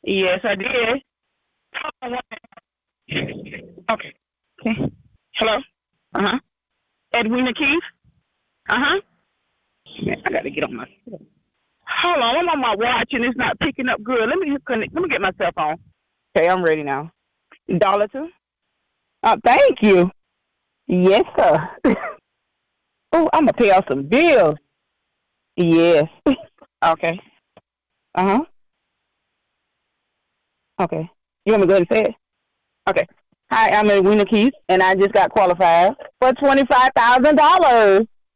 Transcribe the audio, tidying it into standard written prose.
Yes, I did. Hold on Okay. Okay. Hello? Uh-huh. Edwina Keith? Uh-huh. Man, I gotta get on my Hold on, I'm on my watch and it's not picking up good. Let me connect. Let me get my cell phone. Okay, I'm ready now. Dollar two? Thank you. Yes, sir. Oh, I'm gonna pay off some bills. Yes. Okay. Uh-huh. Okay. You want me to go ahead and say it? Okay. Hi, I'm Edwina Keith, and I just got qualified for $25,000.